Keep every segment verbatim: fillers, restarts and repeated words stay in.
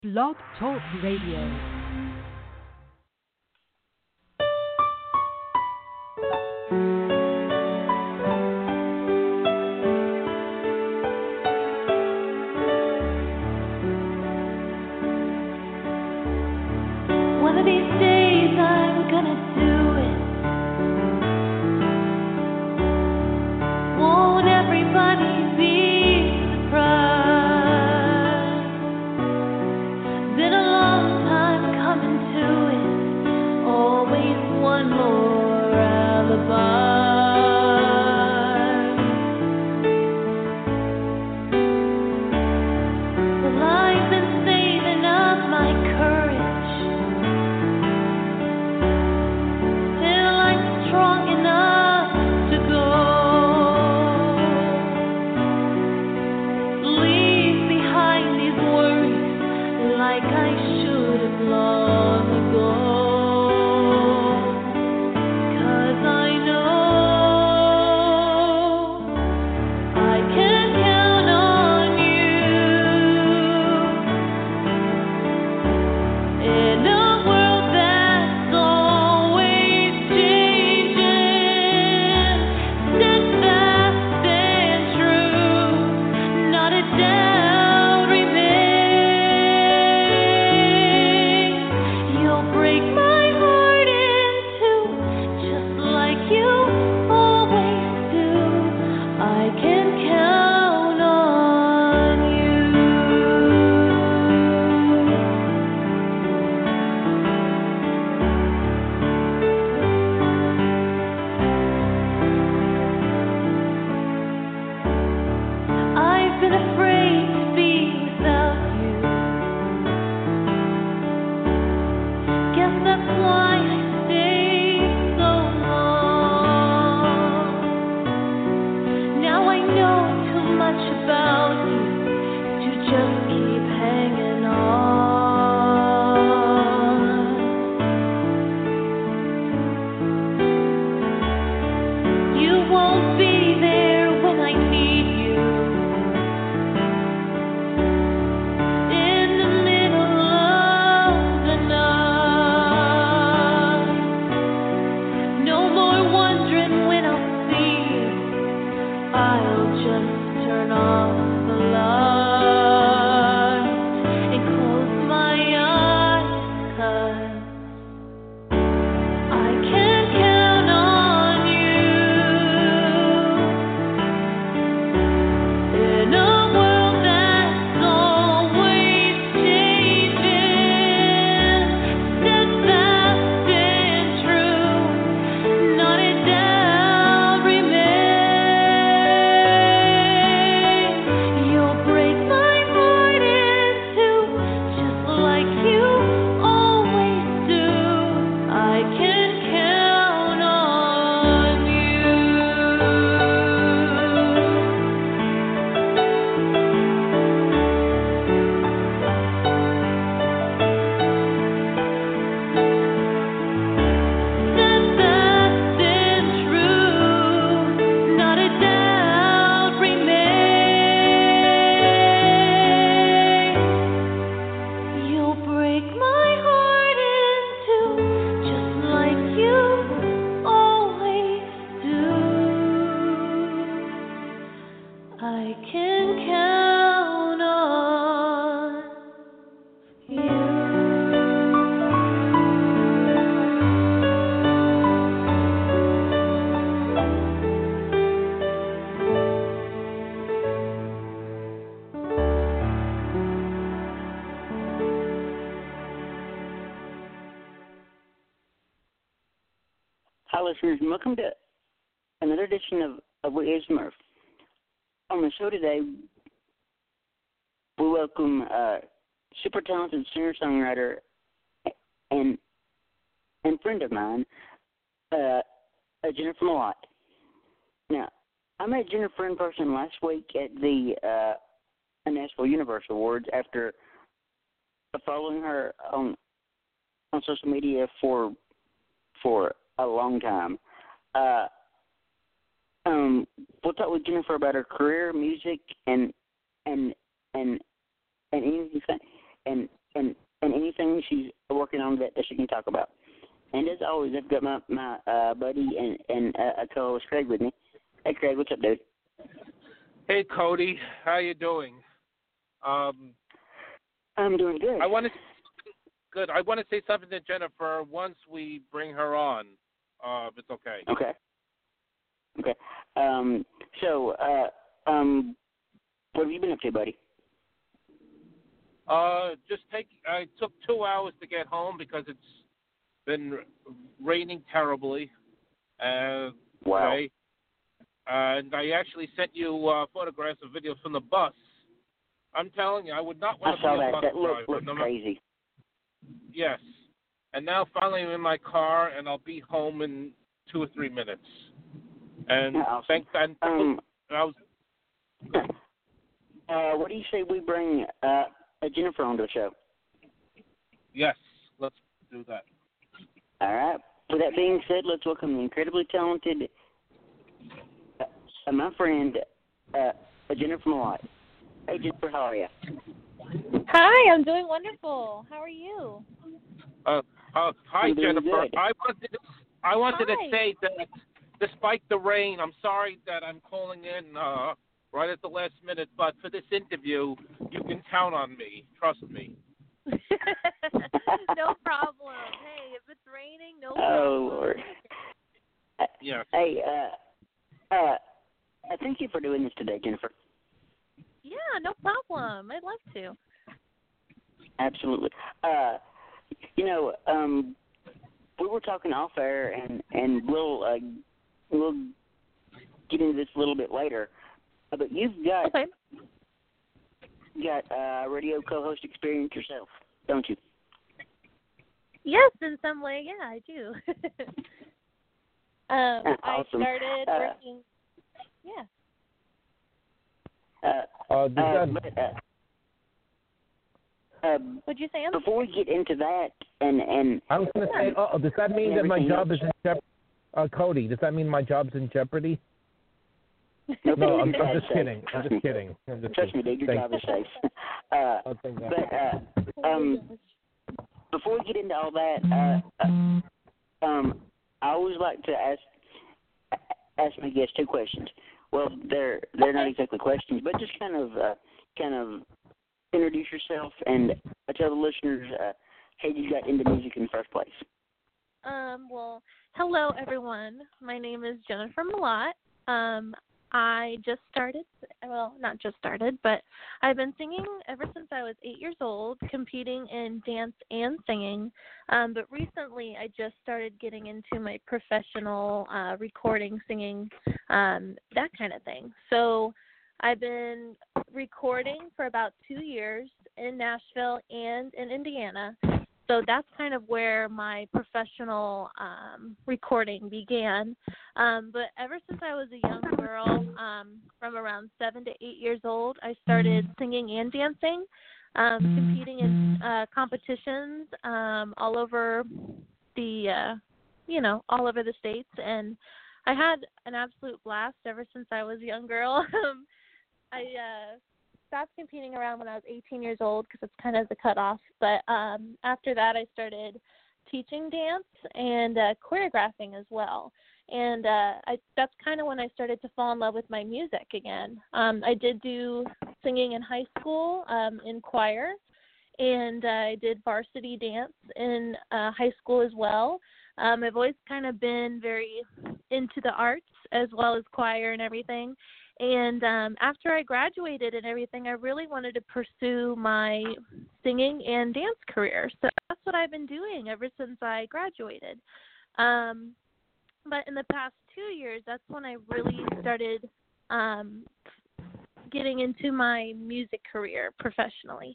Blog Talk Radio. One of these days I'm gonna do it. Won't everybody be surprised? Been a long time coming to it. Always one more alibi. Well, I've been saving up my courage till I'm strong enough to go. Leave behind these worries like I should have long ago. 'Cause I know I can count on you in a world that's always changing. Steadfast and true, not a doubt remains. You'll break my heart in two, just like you always do. I can count on you. I've been afraid to be without you. Guess that's why I stayed so long. Now I know too much about you to just keep hanging on. You won't be there when I need you. In the middle of the night. No more wondering when I'll see you. I'll just turn off the light and close my eyes, 'cause I can count on you in a world that's always changing. Steadfast and true, not a doubt remains. You'll break my heart in two, just like you always do. I can count on you. Steadfast and true, not a doubt remains. You'll break my heart in two, just like you always do. I can count on you. Hi, listeners, and welcome to another edition of, of What Is Murph. On the show today, we welcome uh, super talented singer-songwriter and and friend of mine, uh, uh, Jennifer Malott. Now, I met Jennifer in person last week at the uh, Nashville Universal Awards after following her on on social media for for a long time. Uh, um, we'll talk with Jennifer about her career, music, and and and and anything and and and anything she's working on that, that she can talk about. And as always, I've got my my uh, buddy and and uh, co-host Craig with me. Hey, Craig, what's up, dude? Hey, Cody, how you doing? Um, I'm doing good. I want to good. I want to say something to Jennifer once we bring her on. Uh, if it's okay. Okay. Okay. Um. So, uh, um, what have you been up to, buddy? Uh, just take. I took two hours to get home because it's been raining terribly. Uh, Wow. today. And I actually sent you uh, photographs and videos from the bus. I'm telling you, I would not want I to saw be a that. bus That looked, driver. looked No, crazy. yes. And now finally I'm in my car, and I'll be home in two or three minutes. And Yeah, awesome. thank and Um, I was. uh, what do you say we bring uh, Jennifer onto the show? Yes, let's do that. All right. With that being said, let's welcome the incredibly talented, uh, my friend, uh, Jennifer Malott. Hey, Jennifer, how are you? Hi, I'm doing wonderful. How are you? Uh, uh, hi, I'm doing Jennifer. good. I wanted to, I wanted Hi. to say that despite the rain, I'm sorry that I'm calling in uh, right at the last minute, but for this interview, you can count on me. Trust me. No problem. Hey, if it's raining, no problem. Oh, Lord. Uh, Yes. Hey, uh, uh, uh, thank you for doing this today, Jennifer. Yeah, no problem. I'd love to. Absolutely. Uh, you know, um, we were talking off air, and and we'll uh, we'll get into this a little bit later. Uh, but you've got Okay. got uh, radio co-host experience yourself, don't you? Yes, in some way, yeah, I do. um, I Awesome. started Uh, working. Yeah. Uh, Uh, does uh, that, but, uh, uh, What'd you say? before we get into that, and and I was going to say, oh, does that mean that my Everything job else. is in jeopardy? Uh, Cody, does that mean my job's in jeopardy? Nope, No, your I'm, job's I'm just safe. kidding. I'm Trust just me. kidding. I'm just Trust me, kidding. dude, your Thank job you. is safe. Uh, Oh, thank God. but uh, um, before we get into all that, uh, uh, um, I always like to ask ask my guests two questions. Well, they're they're not exactly questions, but just kind of uh, kind of introduce yourself and tell the listeners uh, how you got into music in the first place. Um, well, hello, everyone. My name is Jennifer Malott. Um, I just started, well, not just started, but I've been singing ever since I was eight years old, competing in dance and singing. Um, but recently, I just started getting into my professional uh, recording, singing, um, that kind of thing. So I've been recording for about two years in Nashville and in Indiana. So that's kind of where my professional um, recording began. Um, but ever since I was a young girl, um, from around seven to eight years old, I started singing and dancing, um, competing in uh, competitions um, all over the, uh, you know, all over the states. And I had an absolute blast ever since I was a young girl. I uh, stopped competing around when I was eighteen years old because it's kind of the cutoff. But um, after that, I started teaching dance and uh, choreographing as well. And uh, I, that's kind of when I started to fall in love with my music again. Um, I did do singing in high school um, in choir, and uh, I did varsity dance in uh, high school as well. Um, I've always kind of been very into the arts as well as choir and everything. And um, after I graduated and everything, I really wanted to pursue my singing and dance career. So that's what I've been doing ever since I graduated. Um, but in the past two years, that's when I really started um, getting into my music career professionally.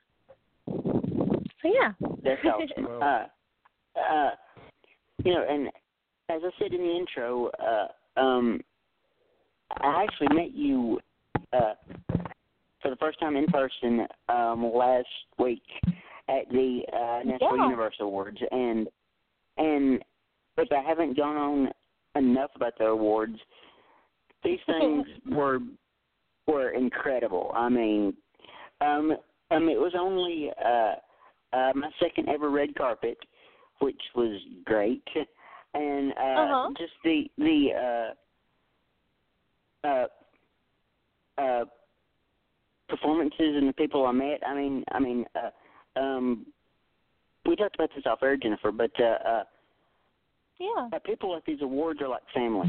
So, yeah. That's awesome. uh, uh, you know, and as I said in the intro, uh, um, I actually met you uh, for the first time in person um, last week at the uh, Nashville Yeah. Universal Awards, and and if I haven't gone on enough about the awards, these things were were incredible. I mean, um, um, it was only uh, uh, my second ever red carpet, which was great, and uh, Uh-huh. just the the uh, uh, uh, performances and the people I met. I mean, I mean, uh, um, we talked about this off air, Jennifer, but uh, uh, Yeah. uh, people at these awards are like family.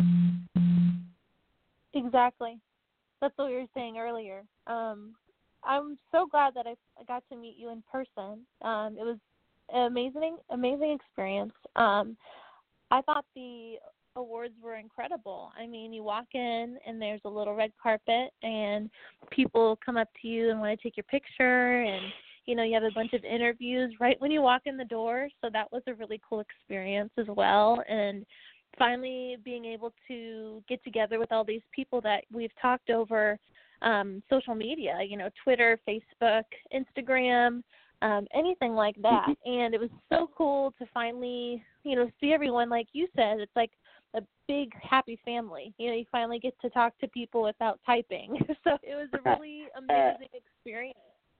Exactly. That's what we were saying earlier. Um, I'm so glad that I, I got to meet you in person. Um, it was an amazing, amazing experience. Um, I thought the awards were incredible. I mean, you walk in and there's a little red carpet and people come up to you and want to take your picture, and you know, you have a bunch of interviews right when you walk in the door. So that was a really cool experience as well. And finally being able to get together with all these people that we've talked over um, social media, you know, Twitter, Facebook, Instagram, um, anything like that. And it was so cool to finally, you know, see everyone. Like you said, it's like a big happy family. You know, you finally get to talk to people without typing. So it was a really amazing experience.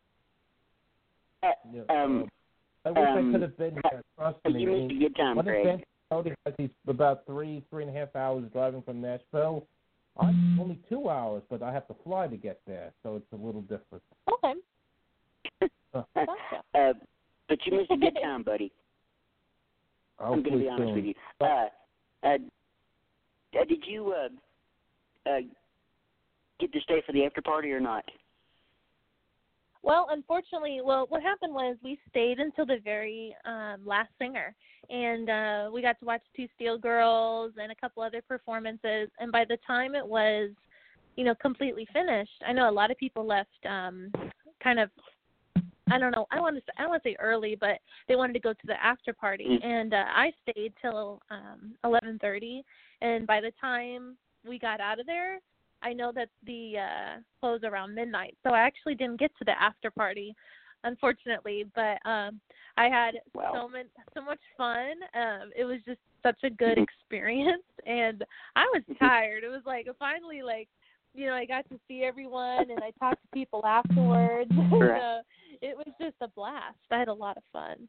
Yeah, Um, I wish um, I could have been there. Trust me. you missed a good time, One Greg. advantage Cody has, he's about three, three and a half hours driving from Nashville. I'm only two hours, but I have to fly to get there, so it's a little different. Okay. Uh, Gotcha. Uh, but you missed a good time, buddy. I'm going to be hopefully honest soon. with you. Uh, uh, uh, did you uh, uh, get to stay for the after party or not? Well, unfortunately, well, what happened was we stayed until the very um, last singer, and uh, we got to watch Two Steel Girls and a couple other performances. And by the time it was, you know, completely finished, I know a lot of people left um, kind of, I don't know, I want to say, I don't want to say early, but they wanted to go to the after party, and uh, I stayed till um, eleven thirty. And by the time we got out of there, I know that the uh, closed around midnight, so I actually didn't get to the after party, unfortunately. But um, I had Wow. so much, so much fun. Um, it was just such a good experience, and I was tired. It was like finally, like you know, I got to see everyone, and I talked to people afterwards. And, uh, it was just a blast. I had a lot of fun.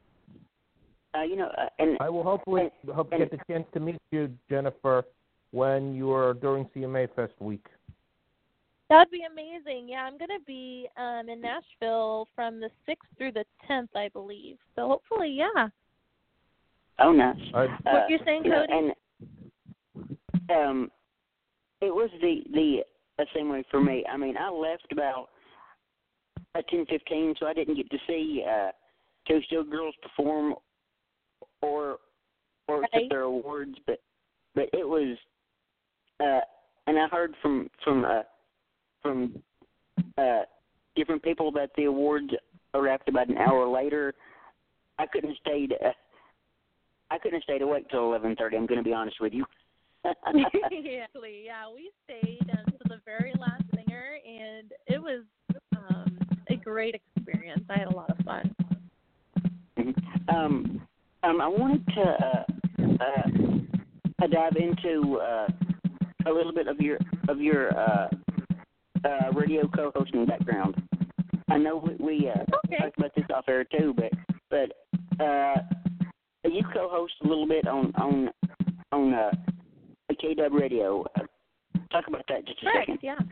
Uh, you know, uh, and I will hopefully and, hope to and, get the chance to meet you, Jennifer, when you are during C M A Fest week. That would be amazing. Yeah, I'm going to be um, in Nashville from the sixth through the tenth, I believe. So hopefully, yeah. Oh, nice. I, What Uh, you're saying, you know, Cody? and um, it was the the uh, same way for me. I mean, I left about uh, ten fifteen, so I didn't get to see uh, Two Steel Girls perform or or accept Right. their awards, but but it was, uh, and I heard from from uh, from uh, different people that the awards are wrapped about an hour later. I couldn't have stayed. Uh, I couldn't have stayed awake till eleven thirty. I'm going to be honest with you. yeah, yeah, we stayed until the very last singer, and it was um, a great experience. I had a lot of fun. um, um, I wanted to uh, uh, dive into uh, a little bit of your of your uh, uh, radio co-hosting background. I know we, we uh, Okay. talked about this off air too, but but uh, you co-host a little bit on on on uh, K W Radio. Uh, talk about that just a Correct, second. yeah.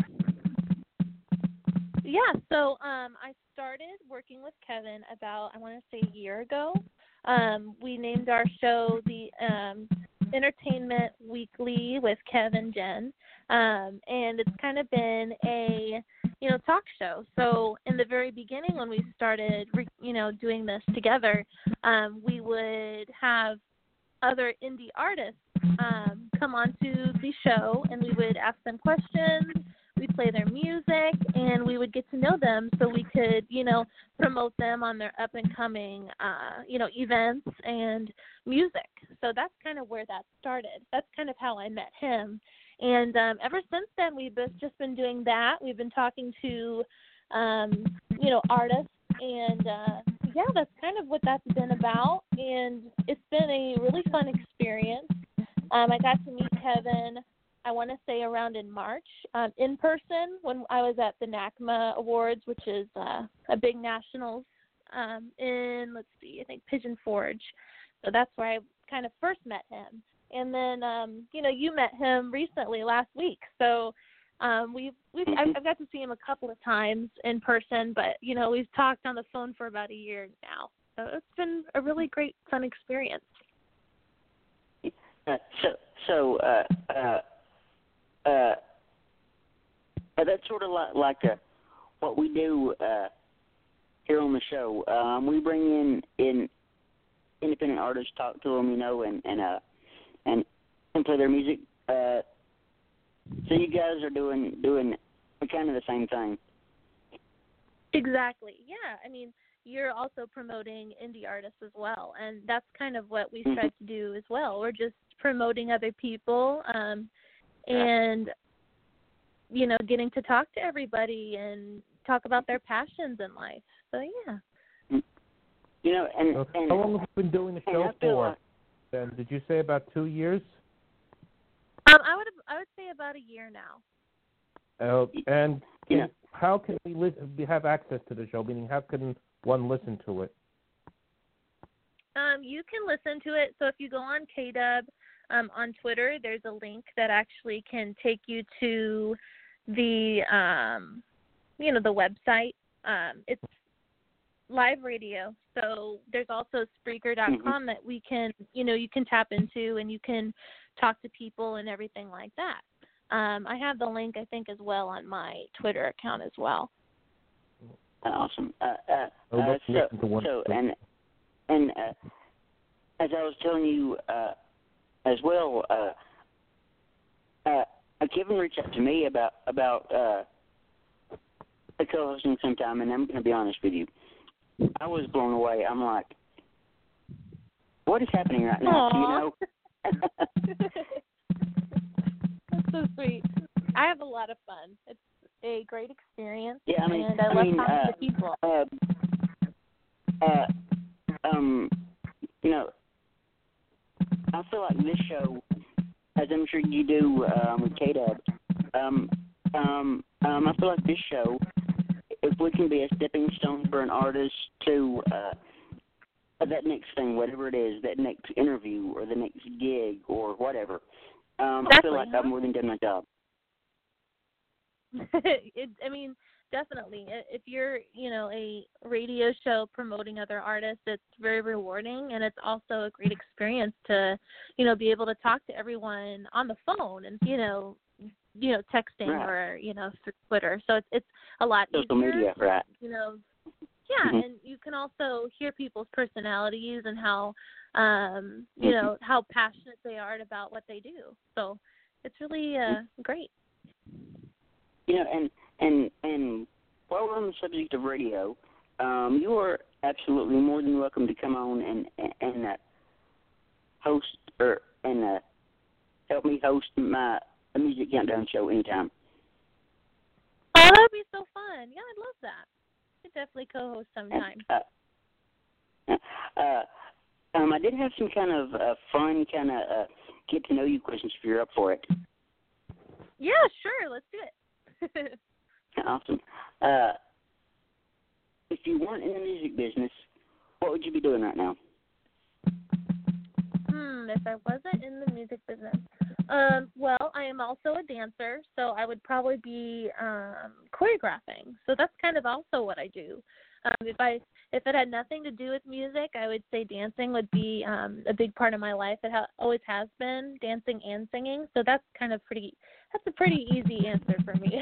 Yeah, so um, I started working with Kevin about, I want to say, a year ago. Um, we named our show the um, Entertainment Weekly with Kev and Jen, um, and it's kind of been a, you know, talk show. So in the very beginning when we started, you know, doing this together, um, we would have other indie artists um, come onto the show, and we would ask them questions. We'd play their music, and we would get to know them so we could, you know, promote them on their up-and-coming, uh, you know, events and music. So that's kind of where that started. That's kind of how I met him. And um, ever since then, we've just been doing that. We've been talking to, um, you know, artists, and, uh, yeah, that's kind of what that's been about. And it's been a really fun experience. Um, I got to meet Kevin, I want to say around in March, um, in person when I was at the NACMA Awards, which is uh, a big nationals um, in, let's see, I think Pigeon Forge. So that's where I kind of first met him. And then, um, you know, you met him recently last week. So um, we've, we've I've, I've got to see him a couple of times in person, but, you know, we've talked on the phone for about a year now. So it's been a really great, fun experience. Uh, so, so uh, uh, uh, that's sort of like, like uh, what we do uh, here on the show. Um, we bring in, in independent artists, talk to them, you know, and and uh, and, and play their music. Uh, so you guys are doing doing kind of the same thing. Exactly. Yeah. I mean, you're also promoting indie artists as well, and that's kind of what we Mm-hmm. try to do as well. We're just promoting other people, um, and you know, getting to talk to everybody and talk about their passions in life. So yeah. You know, and, So and how long have you been doing the and show I feel for? like- Then did you say about two years? Um, I would I would say about a year now. Uh, and can, Yeah. how can we li- have access to the show? Meaning, how can one listen to it? Um, you can listen to it. So if you go on K-Dub um, on Twitter, there's a link that actually can take you to the, um, you know, the website. Um, it's live radio. So there's also Spreaker dot com Mhm. that we can, you know, you can tap into and you can talk to people and everything like that. Um, I have the link, I think, as well on my Twitter account as well. Awesome. Uh, uh, I would uh, love to so, listen to one. so, and and uh, as I was telling you uh, as well, uh, uh, Kevin reached out to me about about uh, co-hosting sometime, and I'm going to be honest with you, I was blown away. I'm like, what is happening right now? Aww. You know. That's so sweet. I have a lot of fun. It's a great experience, Yeah, I mean, and I, I love mean, talking uh, to people. Uh, uh, um, you know, I feel like this show, as I'm sure you do um, with K-Dub, um, um, um, I feel like this show, if we can be a stepping stone for an artist to uh, that next thing, whatever it is, that next interview or the next gig or whatever, um, I feel Exactly, like huh? I've more than done my job. it, I mean, definitely. I- If you're, you know, a radio show promoting other artists, it's very rewarding, and it's also a great experience to, you know, be able to talk to everyone on the phone and, you know, you know, texting Right. or, you know, through Twitter. So it's it's a lot Social easier. media, right. You know, yeah, Mhm. and you can also hear people's personalities and how, um, you Mhm. know, how passionate they are about what they do. So it's really uh, great. You know, and and and while we're on the subject of radio, um, you are absolutely more than welcome to come on and and, and uh, host or and uh, help me host my a music countdown show anytime. Oh, that would be so fun. Yeah, I'd love that. I could definitely co-host sometime. Uh, uh, um, I did have some kind of uh, fun kind of uh, get to know you questions if you're up for it. Yeah, sure. Let's do it. Awesome. Uh, if you weren't in the music business, what would you be doing right now? Hmm, if I wasn't in the music business. Um, well, I am also a dancer, so I would probably be um, choreographing. So that's kind of also what I do. Um, if I if it had nothing to do with music, I would say dancing would be um, a big part of my life. It ha- always has been, dancing and singing. So that's kind of pretty. That's a pretty easy answer for me.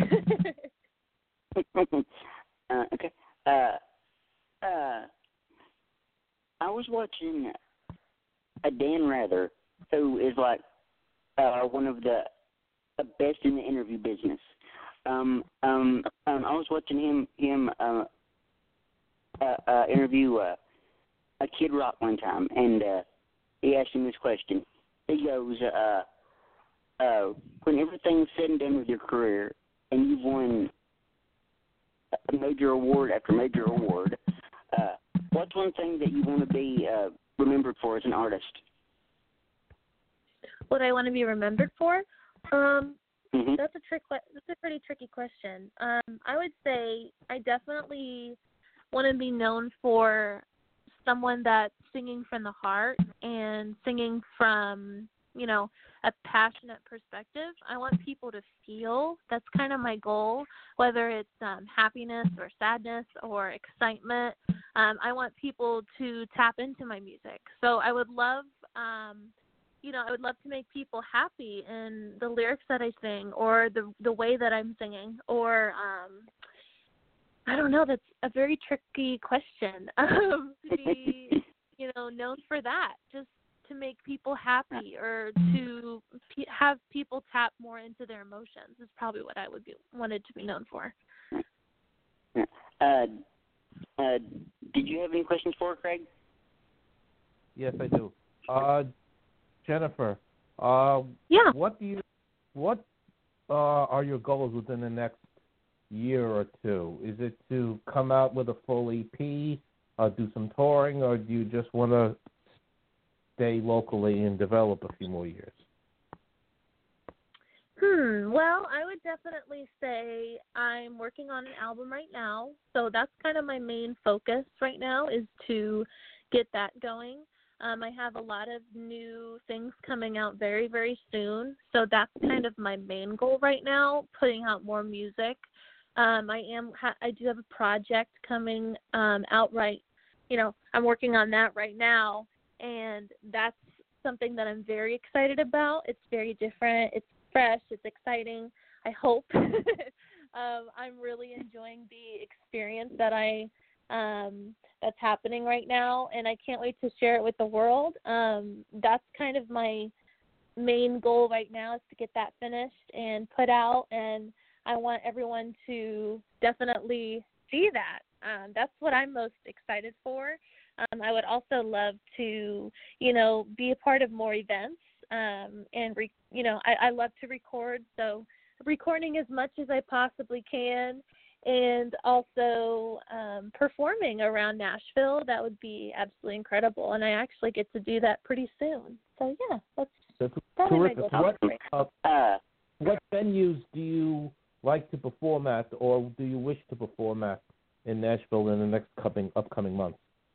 uh, okay. Uh, uh, I was watching a Dan Rather, who is like uh, one of the uh, best in the interview business. Um, um, um, I was watching him him uh, uh, uh, interview uh, a Kid Rock one time, and uh, he asked him this question. He goes, uh, uh, "When everything's said and done with your career, and you've won a major award after major award, uh, what's one thing that you want to be uh, remembered for as an artist?" What I want to be remembered for? Um, Mm-hmm. that's a trick. That's a pretty tricky question. Um, I would say I definitely want to be known for someone that's singing from the heart and singing from, you know, a passionate perspective. I want people to feel. That's kind of my goal, whether it's um, happiness or sadness or excitement. Um, I want people to tap into my music. So I would love, um, you know, I would love to make people happy in the lyrics that I sing or the the way that I'm singing or, um, I don't know, that's a very tricky question. Um, to be, you know, known for that, just to make people happy or to p- have people tap more into their emotions is probably what I would be wanted to be known for. Uh, uh, did you have any questions for her, Craig? Yes, I do. Uh, Jennifer, uh, Yeah. what do you, what uh, are your goals within the next year or two? Is it to come out with a full E P, uh, do some touring, or do you just want to stay locally and develop a few more years? Hmm. Well, I would definitely say I'm working on an album right now, so that's kind of my main focus right now is to get that going. Um, I have a lot of new things coming out very, very soon, so that's kind of my main goal right now, putting out more music. Um, I am. I do have a project coming um, out right. You know, I'm working on that right now, and that's something that I'm very excited about. It's very different. It's fresh. It's exciting. I hope. um, I'm really enjoying the experience that I um, that's happening right now, and I can't wait to share it with the world. Um, that's kind of my main goal right now is to get that finished and put out, and I want everyone to definitely see that. Um, that's what I'm most excited for. Um, I would also love to, you know, be a part of more events. Um, and, re- you know, I, I love to record, so recording as much as I possibly can and also um, performing around Nashville. That would be absolutely incredible, and I actually get to do that pretty soon. So, yeah, that's, That's probably my terrific. goal. What, uh, Uh, what venues do you like to perform at, or do you wish to perform at in Nashville in the next coming upcoming months?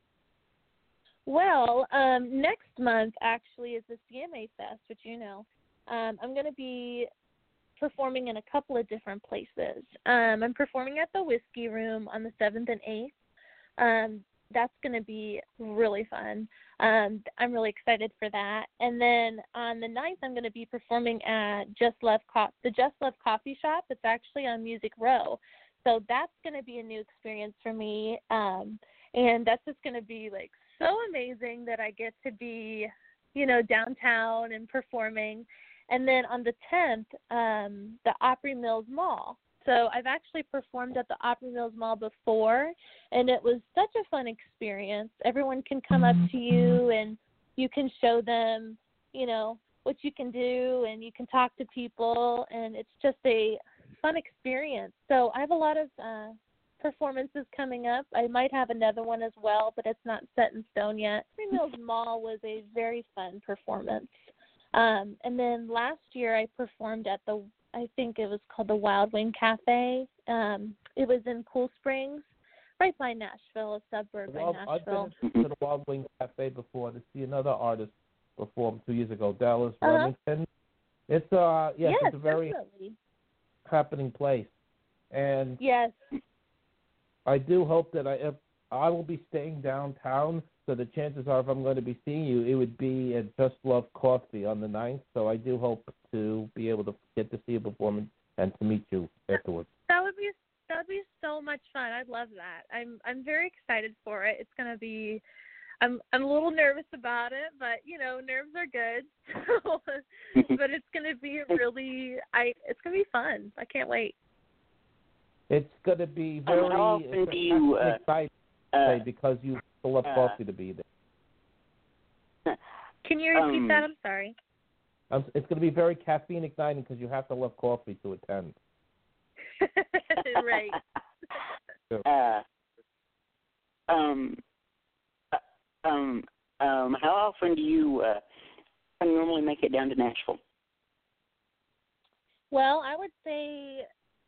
Well, um, next month actually is the C M A Fest, which you know. Um, I'm going to be performing in a couple of different places. Um, I'm performing at the Whiskey Room on the seventh and eighth. Um, that's going to be really fun. Um, I'm really excited for that. And then on the ninth, I'm going to be performing at Just Love Co- the Just Love Coffee Shop. It's actually on Music Row. So that's going to be a new experience for me. Um, and that's just going to be, like, so amazing that I get to be, you know, downtown and performing. And then on the tenth, um, the Opry Mills Mall. So I've actually performed at the Opry Mills Mall before, and it was such a fun experience. Everyone can come up to you, and you can show them, you know, what you can do, and you can talk to people, and it's just a fun experience. So I have a lot of uh, performances coming up. I might have another one as well, but it's not set in stone yet. Opry Mills Mall was a very fun performance. Um, and then last year I performed at the, I think it was called the Wild Wing Cafe. Um, it was in Cool Springs, right by Nashville, a suburb by Well, Nashville. I've been to the Wild Wing Cafe before to see another artist perform two years ago, Dallas Uh-huh. Remington. It's uh yes, yes, it's a very definitely. happening place, and Yes. I do hope that I if I will be staying downtown. So the chances are, if I'm going to be seeing you, it would be at Just Love Coffee on the ninth. So I do hope to be able to get to see a performance and to meet you afterwards. That would be that would be so much fun. I'd love that. I'm I'm very excited for it. It's gonna be. I'm I'm a little nervous about it, but you know, nerves are good. But it's gonna be really. I it's gonna be fun. I can't wait. It's going to be very Um, how often do you, uh, exciting uh, because you love uh, coffee to be there. Can you repeat um, that? I'm sorry. Um, it's going to be very caffeine igniting because you have to love coffee to attend. Right. Uh, um, uh, um, um, how often do you uh, normally make it down to Nashville? Well, I would say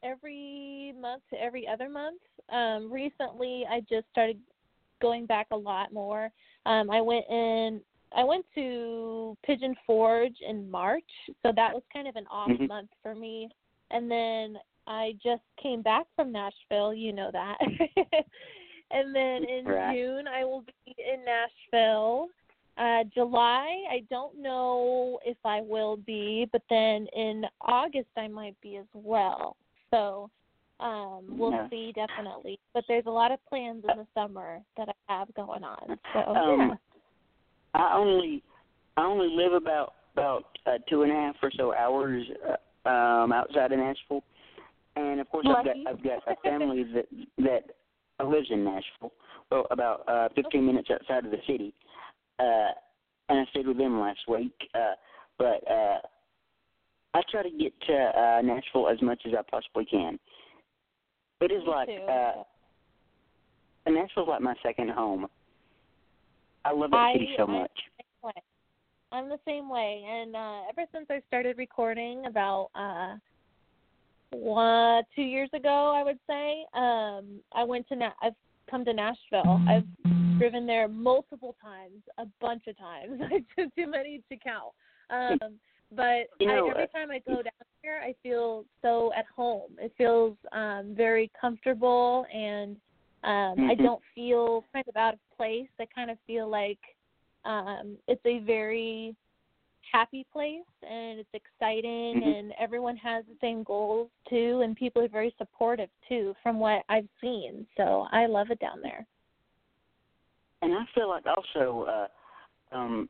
every month to every other month. Um, recently, I just started going back a lot more. Um, I went in. I went to Pigeon Forge in March, so that was kind of an off mm-hmm. month for me. And then I just came back from Nashville, you know that. And then in right. June, I will be in Nashville. Uh, July, I don't know if I will be, but then in August, I might be as well. So um, we'll yeah. see, definitely. But there's a lot of plans in the summer that I have going on. So, um, yeah. I only I only live about about uh, two and a half or so hours uh, um, outside of Nashville, and of course I've got I've got a family that that lives in Nashville, well about uh, fifteen okay. minutes outside of the city, uh, and I stayed with them last week. Uh, but uh, I try to get to uh, Nashville as much as I possibly can. It is Me like too. uh, Nashville's like my second home. I love that city I, so I'm much. The same way. I'm the same way, and uh, ever since I started recording about uh, one, two years ago, I would say, um, I went to. Na- I've come to Nashville. I've driven there multiple times, a bunch of times. It's too many to count. Um, but you know, I, every time I go down here, I feel so at home. It feels um, very comfortable, and um, mm-hmm. I don't feel kind of out of place. I kind of feel like um, it's a very happy place, and it's exciting, mm-hmm. and everyone has the same goals too, and people are very supportive too, from what I've seen. So I love it down there. And I feel like also, uh, um,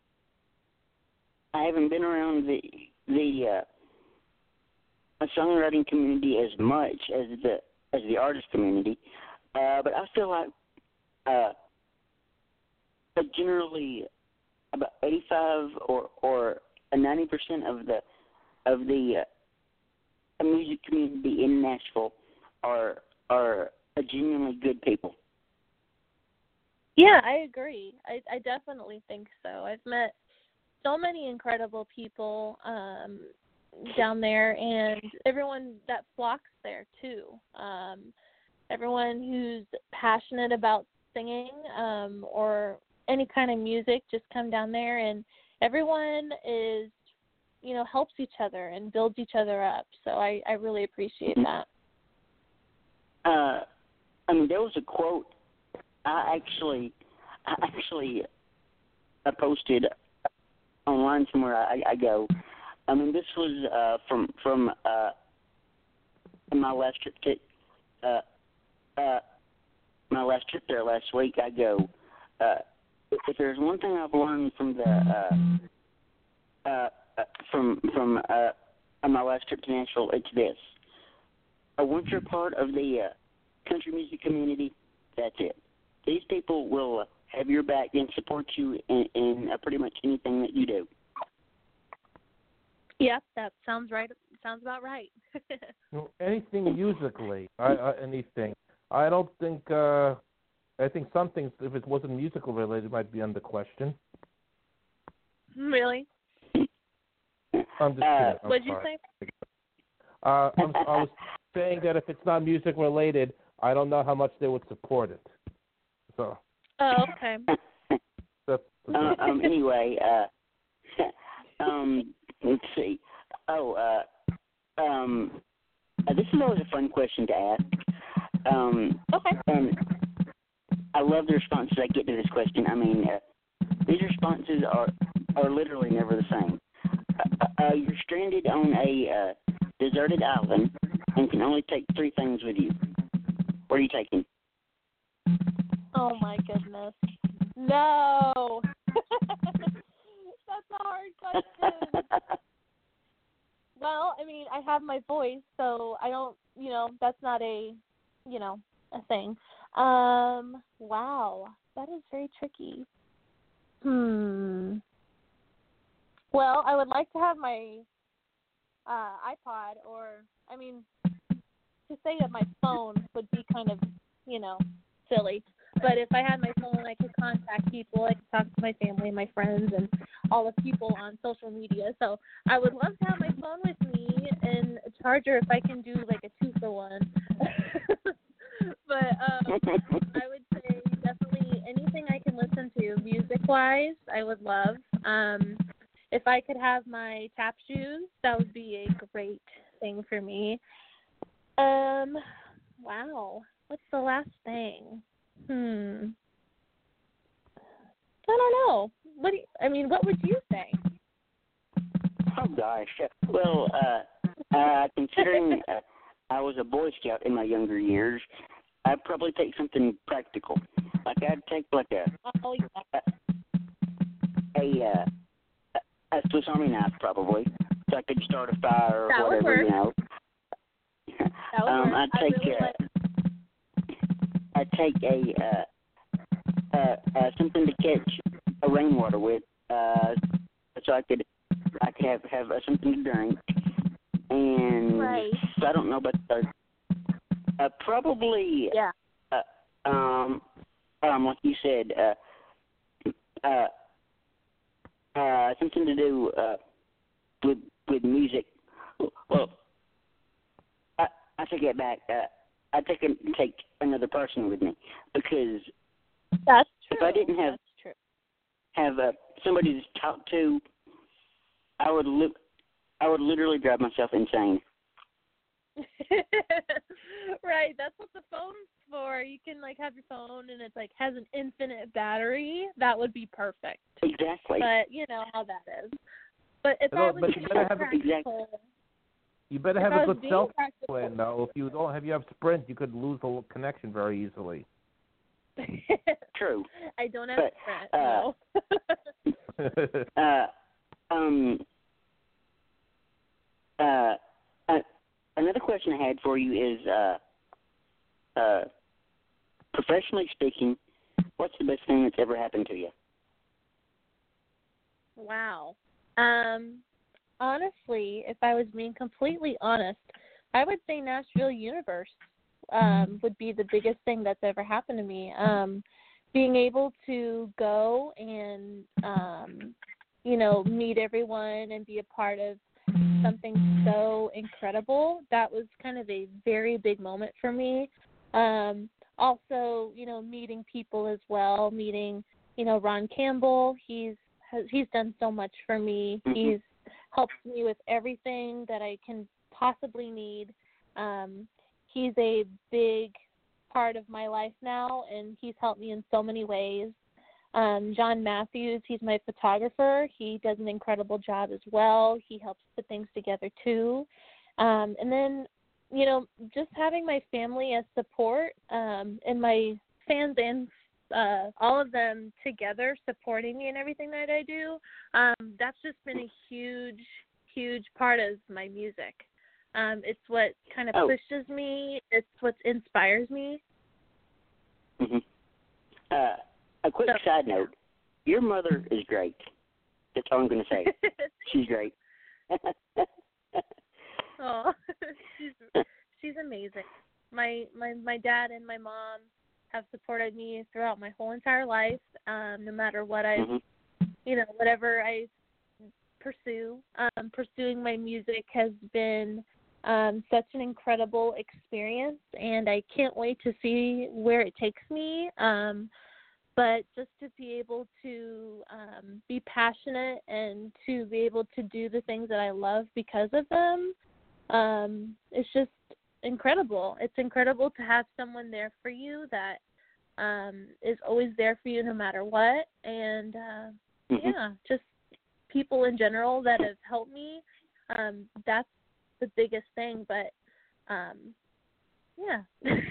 I haven't been around the the uh, songwriting community as much as the as the artist community, uh, but I feel like uh, generally about eighty-five or or ninety percent of the of the uh, music community in Nashville are are a genuinely good people. Yeah, I agree. I, I definitely think so. I've met so many incredible people um, down there, and everyone that flocks there too. Um, everyone who's passionate about singing um, or any kind of music, just come down there, and everyone is, you know, helps each other and builds each other up. So I, I really appreciate that. Uh, I mean, there was a quote I actually, I actually I posted online somewhere. I, I go. I mean, this was uh, from from uh, my last trip to uh, uh, my last trip there last week. I go. Uh, if there's one thing I've learned from the uh, uh, from from uh, on my last trip to Nashville, it's this: uh, once you're part of the uh, country music community, that's it. These people will have your back and support you in, in uh, pretty much anything that you do. Yep, that sounds right. Sounds about right. Well, anything musically, I, I, anything. I don't think. Uh, I think some things, if it wasn't musical related, might be under question. Really? I'm just uh, kidding. I'm what'd you sorry. say? Uh, I'm, I was saying that if it's not music related, I don't know how much they would support it. So. Oh, okay. uh, um. Anyway, uh, um, let's see. Oh, uh, um, uh, this is always a fun question to ask. Um, okay. And I love the responses I get to this question. I mean, uh, these responses are are literally never the same. Uh, uh, you're stranded on a uh, deserted island and can only take three things with you. What are you taking? Oh, my goodness. No. That's a hard question. Well, I mean, I have my voice, so I don't, you know, that's not a, you know, a thing. Um, wow. That is very tricky. Hmm. Well, I would like to have my uh, iPod, or, I mean, to say that my phone would be kind of, you know, silly. But if I had my phone, I could contact people. I could talk to my family, my friends, and all the people on social media. So I would love to have my phone with me and charger if I can do like a two for one. But um, I would say definitely anything I can listen to music-wise, I would love. Um, if I could have my tap shoes, that would be a great thing for me. Um, wow. What's the last thing? Hmm. I don't know. What do you, I mean, what would you say? Oh gosh. Well, uh, uh, considering uh, I was a Boy Scout in my younger years, I'd probably take something practical. Like I'd take like a Oh, yeah. a a, uh, a Swiss Army knife probably, so I could start a fire or That would whatever, work. you know. That would um, work. I'd I take really uh, like. I'd take a uh, uh, uh, something to catch a rainwater with, uh, so I could I could have have uh, something to drink. And Right. I don't know about the uh, probably Yeah. uh, um um like you said uh uh uh something to do uh with with music. Well, I I take it back. Uh, I take a, take another person with me because That's true. if I didn't have That's true. have uh, somebody to talk to, I would li- I would literally drive myself insane. Right, that's what the phone's for. You can like have your phone and it's like has an infinite battery. That would be perfect. Exactly. But you know how that is. But if No, I was but you better have a- practical, You better if have I a was good being cell phone practical- plan, though. If you don't have you have Sprint, you could lose the connection very easily. True. I don't have But, Sprint. uh, No. uh, um, uh, uh, another question I had for you is, uh, uh, professionally speaking, what's the best thing that's ever happened to you? Wow. Um, honestly, if I was being completely honest, I would say Nashville Universe um, would be the biggest thing that's ever happened to me. Um, being able to go and, um, you know, meet everyone and be a part of something so incredible, that was kind of a very big moment for me. Um, also, you know, meeting people as well, meeting, you know, Ron Campbell, he's has, he's done so much for me. Mm-hmm. He's helped me with everything that I can possibly need. Um, he's a big part of my life now, and he's helped me in so many ways. Um, John Matthews, he's my photographer. He does an incredible job as well. He helps put things together too. Um, and then, you know, just having my family as support um, and my fans and uh, all of them together supporting me in everything that I do, um, that's just been a huge, huge part of my music. Um, it's what kind of Oh. pushes me. It's what inspires me. Mm-hmm. Uh, a quick So- side note, your mother is great. That's all I'm going to say. She's great. Oh, she's she's amazing. My my my dad and my mom have supported me throughout my whole entire life. Um, no matter what I, Mm-hmm. you know, whatever I pursue, um, pursuing my music has been um, such an incredible experience, and I can't wait to see where it takes me. Um, but just to be able to um, be passionate and to be able to do the things that I love because of them, um, it's just incredible. It's incredible to have someone there for you that um, is always there for you no matter what. And, uh, Mm-hmm. yeah, just people in general that have helped me. Um, that's the biggest thing. But, um, yeah.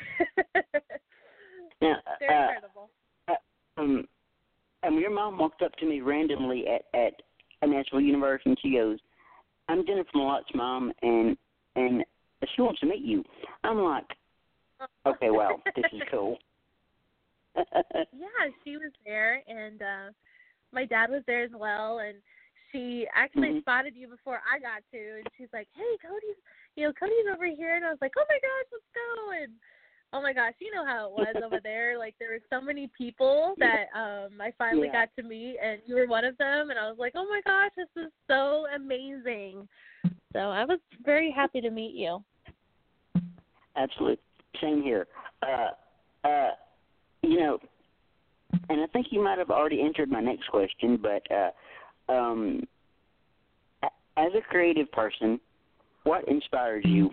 Now, They're uh, incredible. Um, um, your mom walked up to me randomly at at Nashville University, and she goes, "I'm Jennifer Malot's mom, and and she wants to meet you." I'm like, "Okay, well, this is cool." Yeah, she was there, and uh, my dad was there as well, and she actually Mm-hmm. spotted you before I got to, and she's like, "Hey, Cody's, you know, Cody's over here," and I was like, "Oh my gosh, let's go!" And Oh my gosh, you know how it was over there. Like there were so many people that um I finally Yeah. got to meet, and you were one of them. And I was like, oh my gosh, this is so amazing. So I was very happy to meet you. Absolutely. Same here. Uh, uh, you know, and I think you might have already answered my next question, but uh, um, a- as a creative person, what inspires you?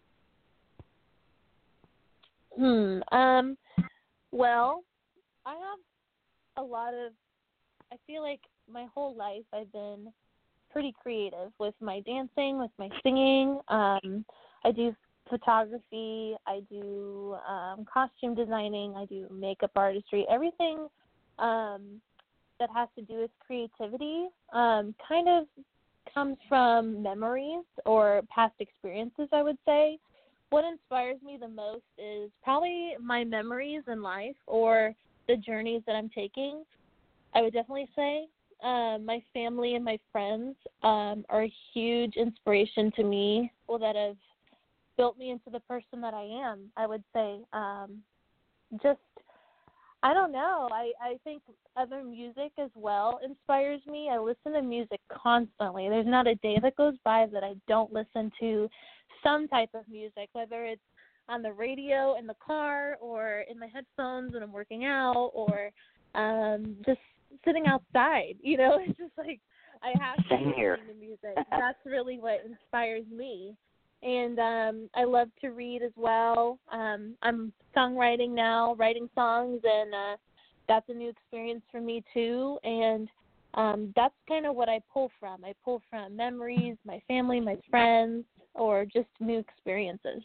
Hmm. Um. Well, I have a lot of. I feel like my whole life I've been pretty creative with my dancing, with my singing. Um, I do photography. I do um, costume designing. I do makeup artistry. Everything um, that has to do with creativity um, kind of comes from memories or past experiences, I would say. What inspires me the most is probably my memories in life or the journeys that I'm taking. I would definitely say um, my family and my friends um, are a huge inspiration to me, well, that have built me into the person that I am. I would say um, just, I don't know, I, I think other music as well inspires me. I listen to music constantly. There's not a day that goes by that I don't listen to some type of music, whether it's on the radio in the car or in my headphones when I'm working out or um, just sitting outside. You know, it's just like I have to Same be here. listening to music. That's really what inspires me. And um, I love to read as well. Um, I'm songwriting now, writing songs, and uh, that's a new experience for me too. And um, that's kind of what I pull from. I pull from memories, my family, my friends, or just new experiences.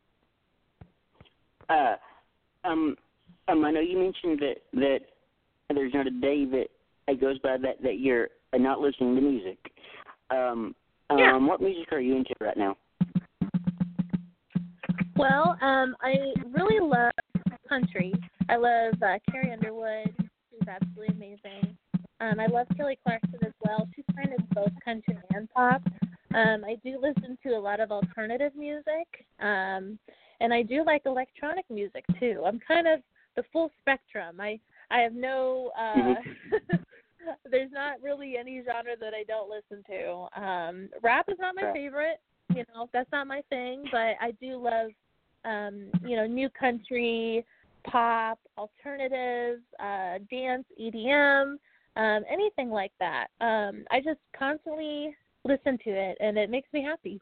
Uh, um, um, I know you mentioned that, that there's not a day that it goes by that, that you're not listening to music. Um, Yeah. um, what music are you into right now? Well, um, I really love country. I love uh, Carrie Underwood. She's absolutely amazing. Um, I love Kelly Clarkson as well. She's kind of both country and pop. Um, I do listen to a lot of alternative music, um, and I do like electronic music too. I'm kind of the full spectrum. I I have no. Uh, Mm-hmm. there's not really any genre that I don't listen to. Um, rap is not my Right. favorite. You know, that's not my thing, but I do love, um, you know, new country, pop, alternative, uh, dance, E D M, um, anything like that. Um, I just constantly listen to it, and it makes me happy.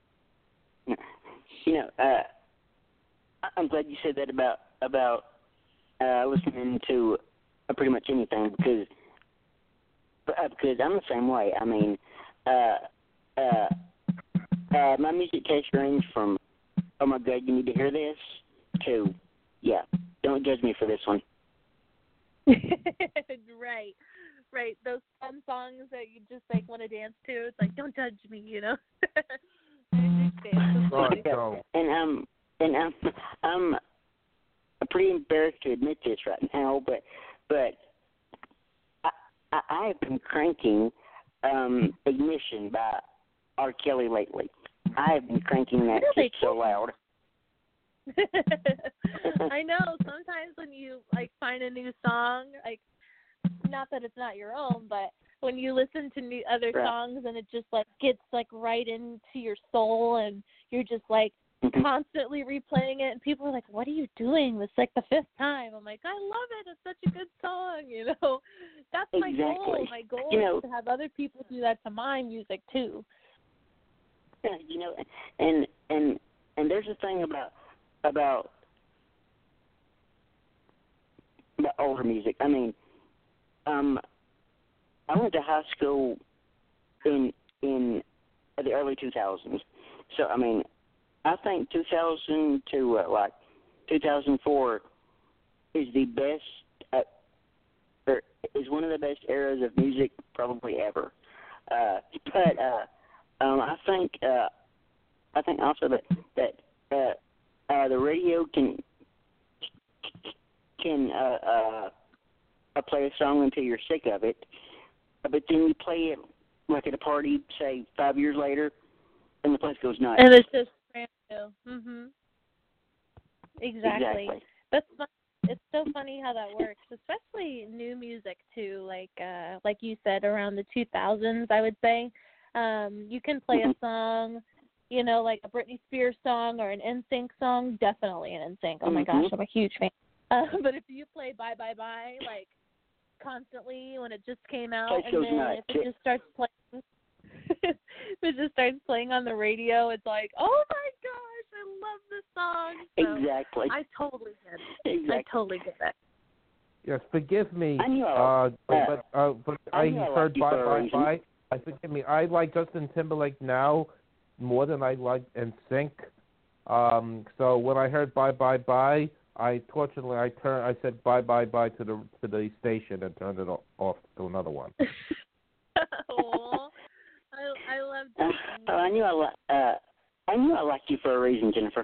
You know, uh, I- I'm glad you said that about about uh, listening to uh, pretty much anything because uh, because I'm the same way. I mean, uh, uh, uh, my music taste range from "Oh my God, you need to hear this" to "Yeah, don't judge me for this one." Right, right. Those fun songs that you just like want to dance to. It's like, don't judge me, you know. I understand. Right, so And um, and I'm I'm pretty embarrassed to admit this right now, but but I I, I have been cranking um, "Ignition" by R. Kelly lately. I have been cranking that Really? just so loud. I know. Sometimes when you like find a new song, like not that it's not your own, but when you listen to new other Right. songs and it just like gets like right into your soul and you're just like Mhm. constantly replaying it and people are like, what are you doing? It's like the fifth time. I'm like, I love it. It's such a good song, you know. That's my goal. Exactly. My goal You know- is to have other people do that to my music too. Yeah, you know, and and and there's a thing about about about older music. I mean, um, I went to high school in in the early two thousands, so I mean, I think two thousand to uh, like two thousand four is the best, uh, or is one of the best eras of music probably ever. Uh, but uh, um, I think uh, I think also that that uh, uh, the radio can can uh, uh, uh, play a song until you're sick of it, but then you play it like at a party, say five years later, and the place goes nuts. And it's just brand new. Mhm. Exactly. Exactly. That's fun. It's so funny how that works, especially new music too. Like uh, like you said, around the two thousands, I would say. Um, you can play a song, you know, like a Britney Spears song or an N Sync song. Definitely an N Sync. Oh my Mhm. gosh, I'm a huge fan. Uh, but if you play Bye Bye Bye like constantly when it just came out, Place and goes then nuts. if it just starts playing, if it just starts playing on the radio, it's like, oh my gosh, I love this song. So Exactly. I totally get it. Exactly. I totally get it. Yes, forgive me. I knew I uh, liked- but uh, but I I knew I liked heard you Bye for a Bye reason. Bye. I forgive me. I like Justin Timberlake now more than I like N Sync. Um, so when I heard Bye Bye Bye, I fortunately I turned I said Bye Bye Bye to the to the station and turned it o- off to another one. Oh, I I love Uh, Justin. oh, I knew I li- uh, I knew I liked you for a reason, Jennifer.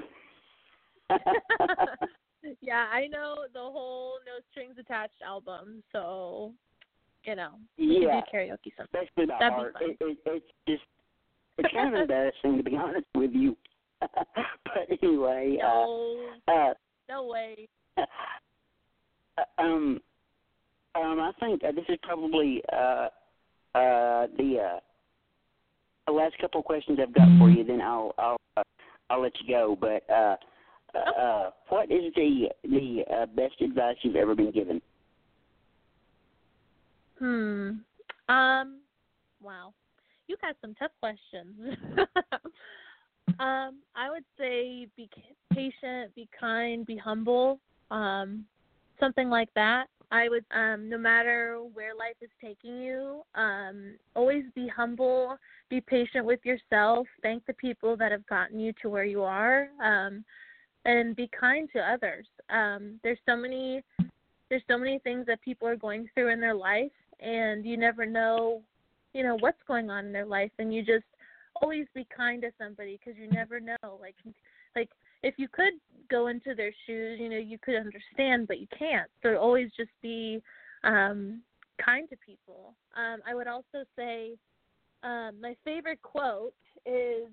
Yeah, I know the whole No Strings Attached album, so you know we Yeah. can do karaoke sometime. Especially about That'd be art. fun. It, it, it's just it's kind of embarrassing to be honest with you. But anyway, No, uh, uh, no way. um, um, I think uh, this is probably uh, uh, the uh, the last couple of questions I've got for you. Then I'll I'll uh, I'll let you go. But uh, uh, what is the the uh, best advice you've ever been given? Hmm. Um. Wow. You got some tough questions. um. I would say be patient, be kind, be humble. Um. Something like that. I would. Um. No matter where life is taking you. Um. Always be humble. Be patient with yourself. Thank the people that have gotten you to where you are. Um. And be kind to others. Um. There's so many. There's so many things that people are going through in their life, and you never know, you know, what's going on in their life, and you just always be kind to somebody because you never know. Like, like if you could go into their shoes, you know, you could understand, but you can't. So always just be um, kind to people. Um, I would also say um, my favorite quote is,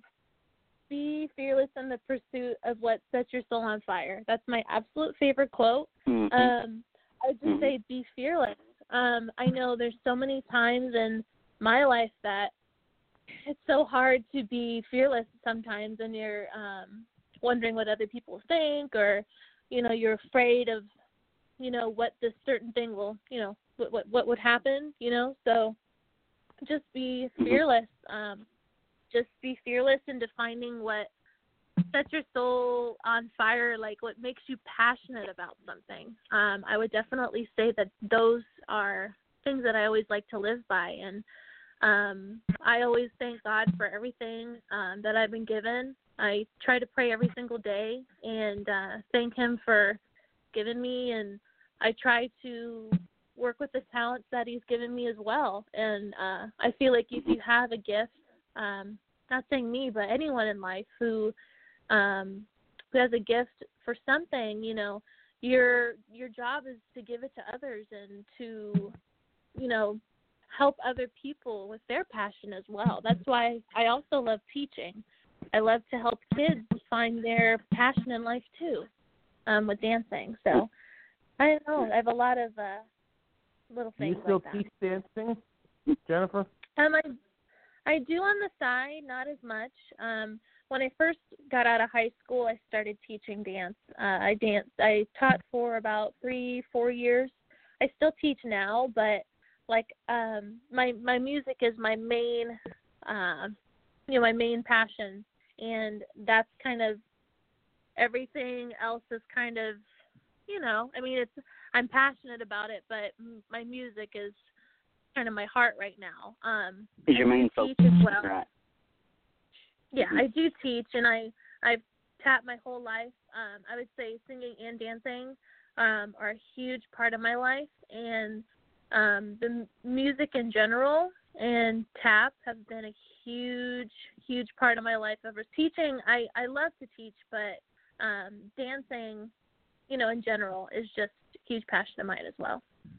"Be fearless in the pursuit of what sets your soul on fire." That's my absolute favorite quote. Mm-hmm. Um, I would just Mhm. say be fearless. Um, I know there's so many times in my life that it's so hard to be fearless sometimes, and you're um, wondering what other people think, or, you know, you're afraid of, you know, what this certain thing will, you know, what what, what would happen, you know. So just be fearless. Um, just be fearless in defining what sets your soul on fire, like what makes you passionate about something. Um, I would definitely say that those are things that I always like to live by, and um, I always thank God for everything um, that I've been given. I try to pray every single day and uh, thank Him for giving me, and I try to work with the talents that He's given me as well. And uh, I feel like if you have a gift, um, not saying me, but anyone in life who um, who has a gift for something, you know, your your job is to give it to others and to, you know, help other people with their passion as well. That's why I also love teaching. I love to help kids find their passion in life too, um, with dancing. So I don't know. I have a lot of uh, little Do you things still like that. teach dancing, Jennifer? Um, I I do on the side, not as much. Um, when I first got out of high school, I started teaching dance. Uh, I danced. I taught for about three, four years. I still teach now, but like um, my my music is my main, uh, you know, my main passion, and that's kind of everything else is kind of, you know, I mean, it's I'm passionate about it, but m- my music is kind of my heart right now. Um, Is your I do main teach focus, as well. right? Yeah, I do teach, and I I've taught my whole life. Um, I would say singing and dancing um, are a huge part of my life, and um, the m- music in general and tap have been a huge, huge part of my life. Over teaching, I I love to teach, but um, dancing, you know, in general is just a huge passion of mine as well.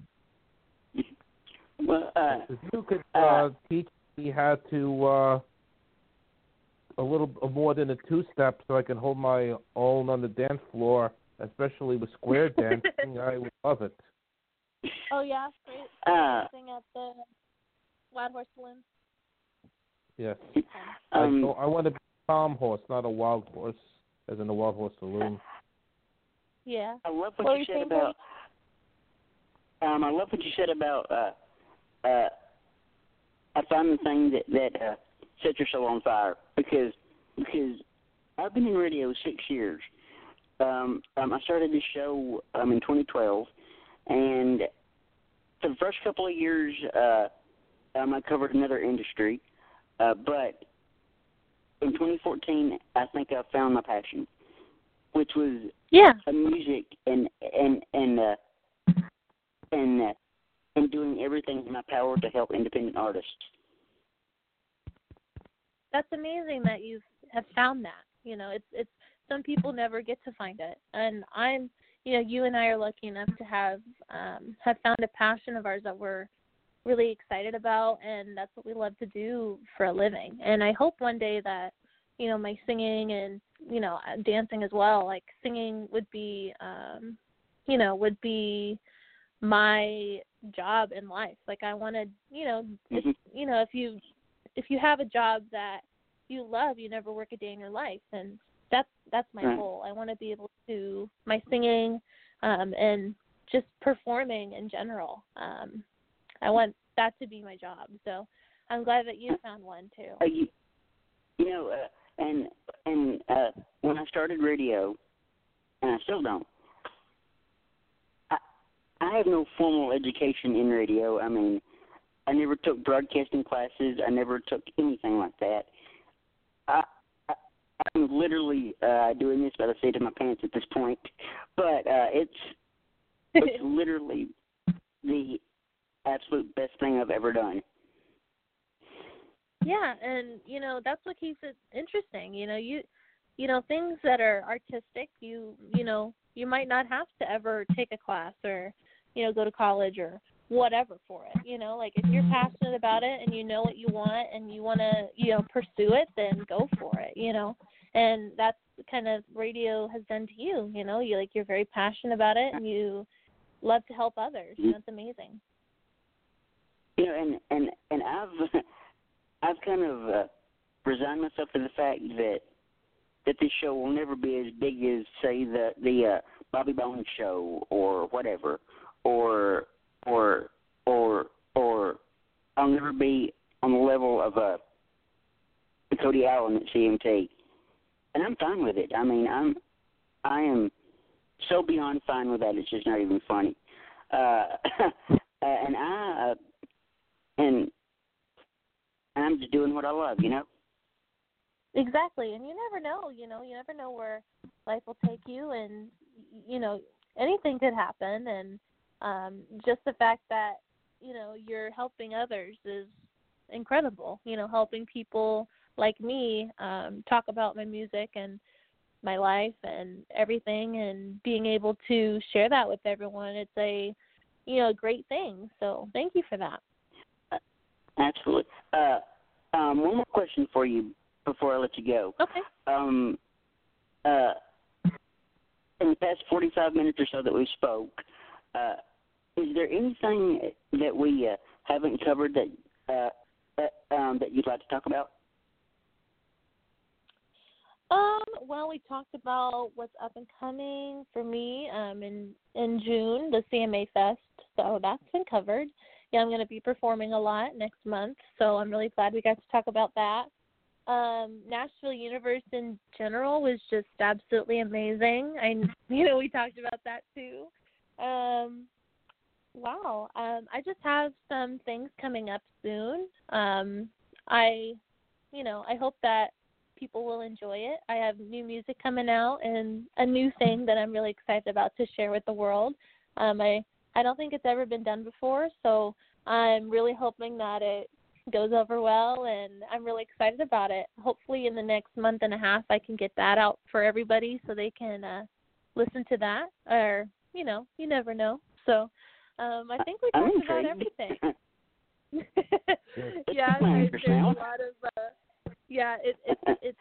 Well, uh, If you could uh, uh, teach me how to uh, a little more than a two-step so I can hold my own on the dance floor especially with square dancing. I would love it. Oh yeah, great Uh, dancing at the Wild Horse Saloon. Yes. Um, I, so I want to be a calm horse, not a wild horse, as in the Wild Horse Saloon. Yeah. I love what, What were you you said saying, about. Um, I love what you said about. Uh, uh, I found the thing that that uh, set your soul on fire because because I've been in radio six years. Um, um, I started this show um, in twenty twelve, and for the first couple of years, uh, um, I covered another industry. Uh, but in twenty fourteen, I think I found my passion, which was Yeah. uh, music and and and uh, and uh, and doing everything in my power to help independent artists. That's amazing that you have found that. You know, it's it's some people never get to find it, and I'm, you know, you and I are lucky enough to have um, have found a passion of ours that we're really excited about, and that's what we love to do for a living. And I hope one day that, you know, my singing and, you know, dancing as well, like singing would be, um, you know, would be my job in life. Like I want to, you know, Mm-hmm. if, you know, if you if you have a job that you love, you never work a day in your life, and that's that's my Right. goal. I want to be able to my singing um, and just performing in general. Um, I want that to be my job. So I'm glad that you found one too. Uh, you, you know, uh, and and uh, when I started radio, and I still don't. I I have no formal education in radio. I mean, I never took broadcasting classes. I never took anything like that. I, I I'm literally uh, doing this by the seat of my pants at this point, but uh, it's it's literally the absolute best thing I've ever done. Yeah, and you know that's what keeps it interesting. You know, you you know things that are artistic, you you know you might not have to ever take a class or you know go to college or whatever for it. You know, like if you're passionate about it and you know what you want and you want to you know pursue it, then go for it. You know, and that's kind of radio has done to you. You know, you like you're very passionate about it and you love to help others. And that's amazing. You know, and and and I've I've kind of uh, resigned myself to the fact that that this show will never be as big as, say, the the uh, Bobby Bones show or whatever, or or or or I'll never be on the level of uh, the Cody Allen at C M T, and I'm fine with it. I mean, I'm I am so beyond fine with that. It's just not even funny. Uh, and I uh, and I'm just doing what I love, you know. Exactly, and you never know, you know, you never know where life will take you, and, you know, anything could happen, and um, just the fact that, you know, you're helping others is incredible, you know, helping people like me um, talk about my music and my life and everything, and being able to share that with everyone, it's a, you know, great thing, so thank you for that. Absolutely. Uh, um, one more question for you before I let you go. Okay. Um, uh, in the past forty-five minutes or so that we spoke, uh, is there anything that we uh, haven't covered that uh, uh, um, that you'd like to talk about? Um, well, we talked about what's up and coming for me um, in in June, the C M A Fest, so that's been covered. Yeah, I'm going to be performing a lot next month, so I'm really glad we got to talk about that. Um, Nashville Universe in general was just absolutely amazing. I, you know, we talked about that too. Um, wow. Um, I just have some things coming up soon. Um, I, you know, I hope that people will enjoy it. I have new music coming out and a new thing that I'm really excited about to share with the world. Um, I I don't think it's ever been done before, so I'm really hoping that it goes over well, and I'm really excited about it. Hopefully in the next month and a half I can get that out for everybody so they can uh, listen to that, or, you know, you never know. So um, I think we I'm talked about intrigued. everything. yeah, there's, there's a lot of, uh, yeah, it, it, it's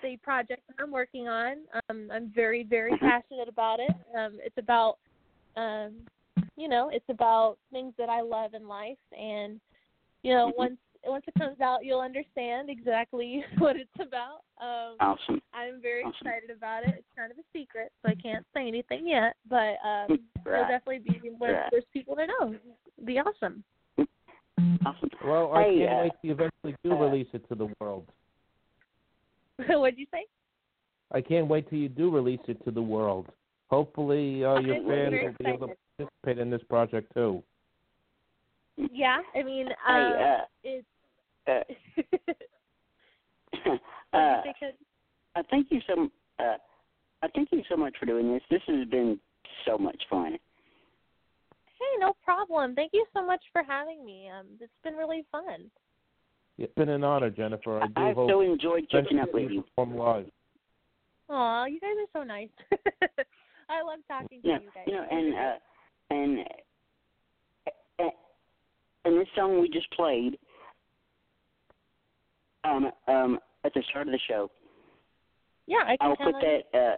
a project that I'm working on. Um, I'm very, very Mhm. passionate about it. Um, it's about, um, you know, it's about things that I love in life, and you know, Mhm. once once it comes out, you'll understand exactly what it's about. Um, Awesome. I'm very Awesome. excited about it. It's kind of a secret, so I can't say anything yet. But um, you'll Right. definitely be one of Right. the first people to know. It'll be awesome. Awesome. Well, I Hey, can't uh, wait to eventually do uh, release it to the world. What'd you say? I can't wait till you do release it to the world. Hopefully, uh, your I'm fans very will be able to excited. participate in this project too. Yeah, I mean, uh, Hey, uh, it's. uh, What'd uh, you say, Cody? I thank you so. Uh, I thank you so much for doing this. This has been so much fun. Hey, no problem. Thank you so much for having me. Um, it's been really fun. It's been an honor, Jennifer. I do I've hope so enjoyed catching up eventually with you you. perform live. Aw, you guys are so nice. I love talking to You know, you guys. you know, and uh, and uh, and this song we just played, um, um, at the start of the show. Yeah, I can I'll count put on you. that. Uh,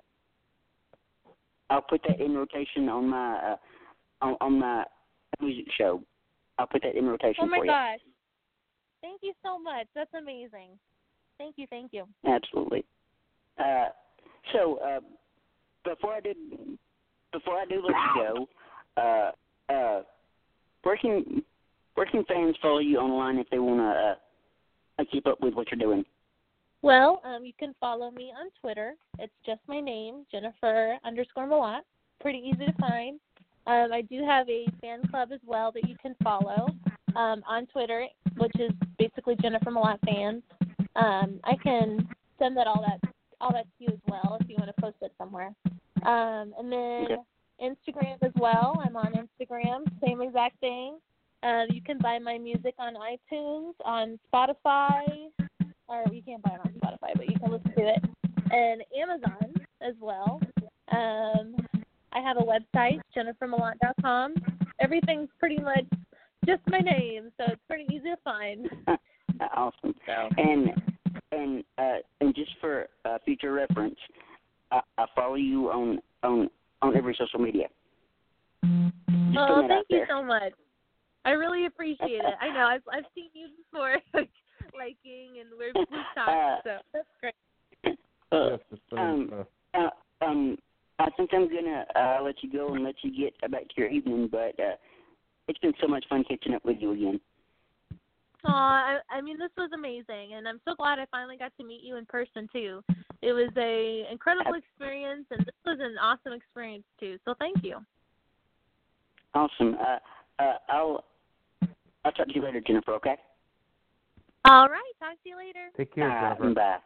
I'll put that in rotation on my uh, on, on my music show. I'll put that in rotation Oh my for you. gosh. Thank you so much. That's amazing. Thank you, thank you. Absolutely. Uh, so uh, before I did, before I do let you go, uh, uh, where can where can fans follow you online if they want to uh, keep up with what you're doing? Well, um, you can follow me on Twitter. It's just my name, Jennifer underscore Malat. Pretty easy to find. Um, I do have a fan club as well that you can follow um, on Twitter, which is basically Jennifer Malat fans. Um, I can send that all that all that to you as well if you want to post it somewhere. Um, and then Okay. Instagram as well. I'm on Instagram, same exact thing. Uh, you can buy my music on iTunes, on Spotify, or you can't buy it on Spotify, but you can listen to it, and Amazon as well. Um, I have a website, jennifer malat dot com. Everything's pretty much just my name, so it's pretty easy to find. Awesome. So. And and uh, and just for uh, future reference, I, I follow you on on on every social media. Just Oh, putting that out thank you there. so much. I really appreciate it. I know I've I've seen you before, like, liking, and we've we've talked, so that's great. Uh, Yes, it's been, um, uh, uh, um, I think I'm gonna uh, let you go and let you get back to your evening, but uh, it's been so much fun catching up with you again. Aw, I, I mean, this was amazing, and I'm so glad I finally got to meet you in person too. It was a incredible experience, and this was an awesome experience too. So thank you. Awesome. Uh, uh, I'll I'll talk to you later, Jennifer. Okay. All right, talk to you later. take care, Uh, Jennifer. bye.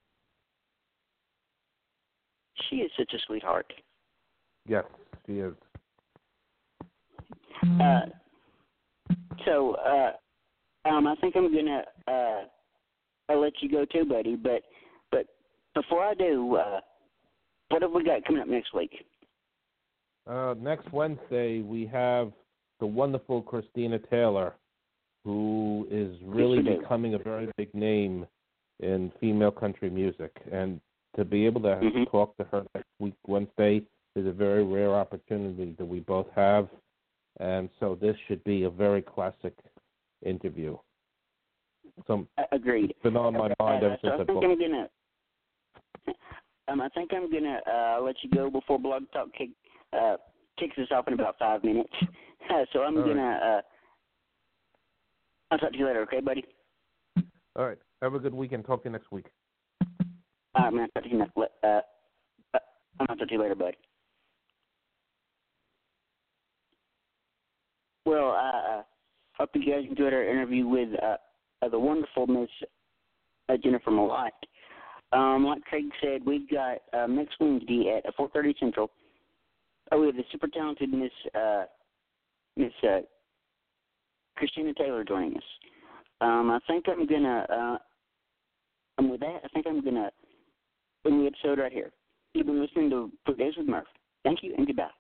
She is such a sweetheart. Yes, she is. Uh, so, uh, um, I think I'm gonna uh, I'll let you go too, buddy. But, but before I do, uh, what have we got coming up next week? Uh, next Wednesday, we have the wonderful Christina Taylor, who is really Yes, we do. becoming a very big name in female country music. And to be able to Mhm. talk to her next week, Wednesday, is a very rare opportunity that we both have. And so this should be a very classic interview. So Uh, agreed. it's been on my mind Uh, ever so since I I think booked. I'm gonna. Um, I think I'm gonna uh, let you go before Blog Talk kick, uh, kicks us off in about five minutes. Uh, so I'm All right. gonna. Uh, I'll talk to you later, okay, buddy? All right. Have a good weekend. Talk to you next week. All right, man. I'll talk to you next. Uh, uh, I'll talk to you later, buddy. Well, uh, hope you guys enjoyed our interview with uh, uh, the wonderful Miss uh, Jennifer Malat. Um, like Craig said, we've got uh, next Wednesday at four thirty Central. Oh, we have the super talented Miss uh, Miss uh, Christina Taylor joining us. Um, I think I'm gonna. Uh, and with that, I think I'm gonna end the episode right here. You've been listening to Foot Days with Murph. Thank you and goodbye.